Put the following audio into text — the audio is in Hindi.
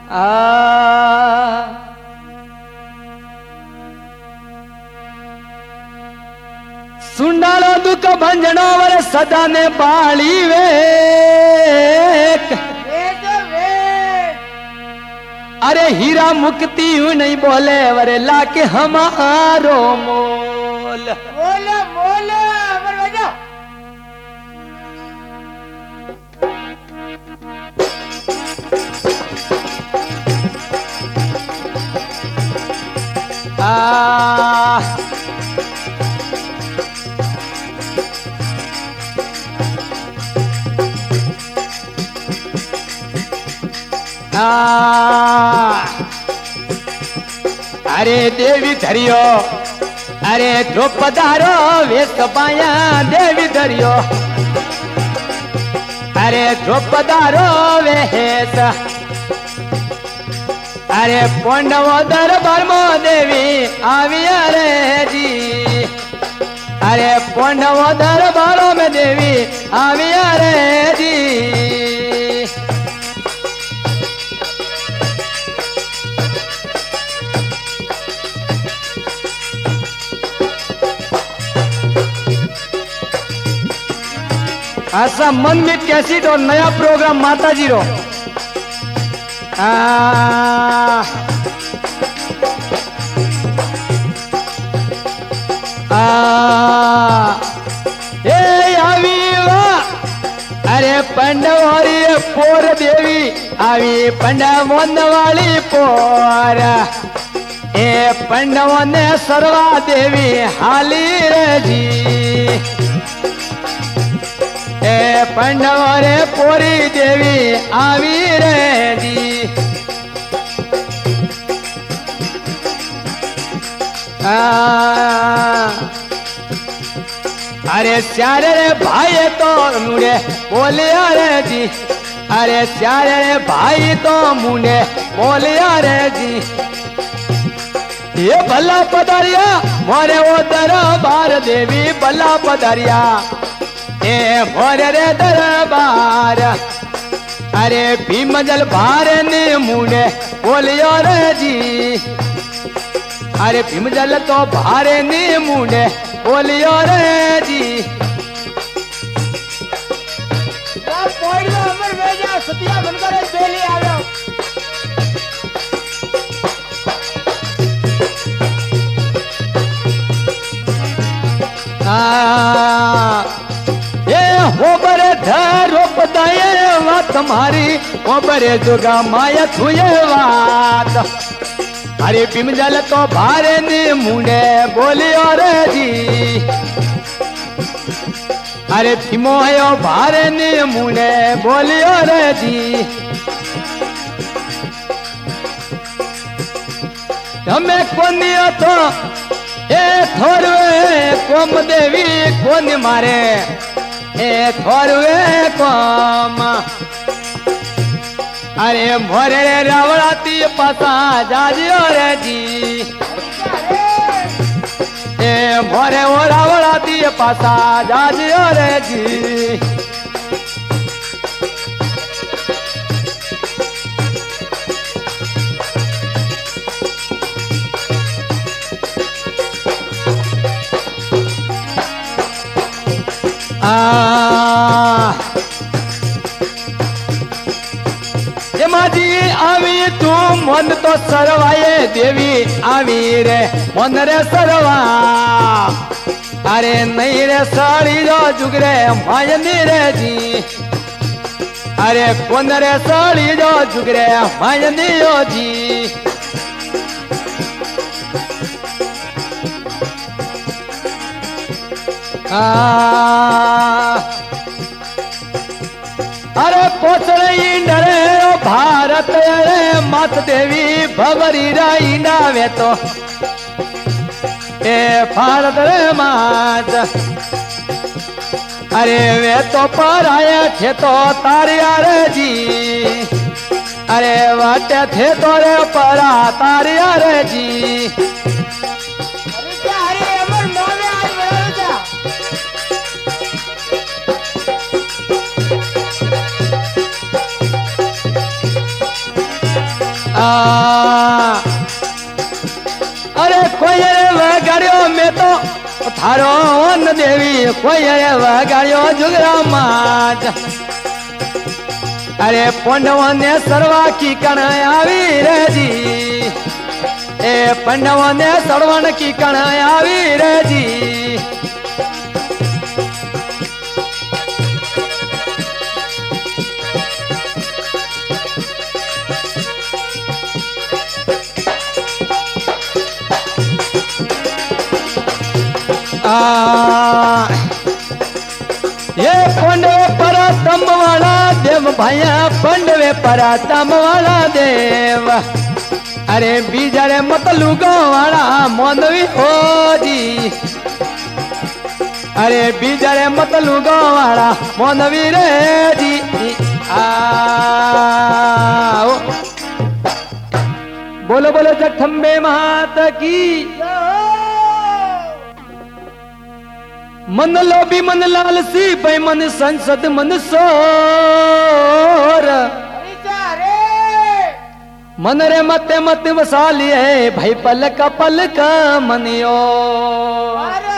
सुंडालो दुख भंजनो वर सदा ने बाली वे अरे हीरा मुक्ति हूं नहीं बोले वरे लाके हमारो मोल बोलो बोलो अमर बजाओ अरे देवी धरियो अरे द्रौपदारो वेश पाया देवी धरियो अरे द्रौपदारो वेश अरे पांडवो दरबार में देवी आविया रे जी अरे पांडवो दरबारों में देवी आविया रे जी ऐसा मन में कैसेट और नया प्रोग्राम माता जी रो अरे पंडवारी पोर देवी आवी पंडवन वाली पोर ए पंडवन सर्वा देवी हाली रे जी ए पंडवरे पोरी देवी आवी रे जी अरे स्यारे रे भाई तो मुड़े बोलिया रे जी अरे स्यारे रे भाई तो मुड़े बोलिया रे जी ये भला पधारिया मोरे वो दरबार देवी भला पधारिया ए मोरे रे दरबार अरे भीमजल भार ने मुड़े बोलियो रे जी अरे भीमजल तो भारे ने मुड़े बोलियो रे जी अमर भेजा सतिया बनकर बेली आ जाओ ये होबरे धरो पताये बात हमारी होबरे जुगा माया छुए बात अरे भीमजल तो भारे ने मुंडे बोलियो रे जी अरे भीमोयो भारे ने मुंडे बोलियो रे जी हमें कोनियो तो ए थोरवे कोम देवी कोन मारे ए थोरवे कोम अरे मोरे रावणाती पासा जाजियो रे जी ए मोरे वो रावणाती पासा जाजियो रे जी माजी आवी तू मन तो सरवाए देवी आवी रे मन रे सरवा अरे नहीं रे साड़ी जो जुगरे मायनी रे जी अरे कौन रे साड़ी जो जुगरे मायनी हो जी अरे पोचड़ी डरे भारत रे मात देवी भवरी राई नावे तो ए भारत रे मात अरे वे तो पर आए थे तो तारिया रे जी अरे वाटे थे तो रे परा तारिया रे जी अरे कोई वगाड़ियो में तो थारो वन देवी कोई वगाड़ियो जुगरा माज अरे पंडवों ने सरवा की कण आवी रे जी ए पंडवों ने सरवण की कण आवी रे जी ये पंडवे परातम वाला देव भैया पंडवे परातम वाला देव अरे बीजरे मतलुगो वाला मोनवी हो जी अरे बीजरे मतलुगो वाला मोनवी रे जी बोलो बोलो जगदम्बे माता की मन लोभी मन लालसी बेमन संसद मन सोर मन रे मत मत वसा लिए भाई पलक पलक मनियो अरे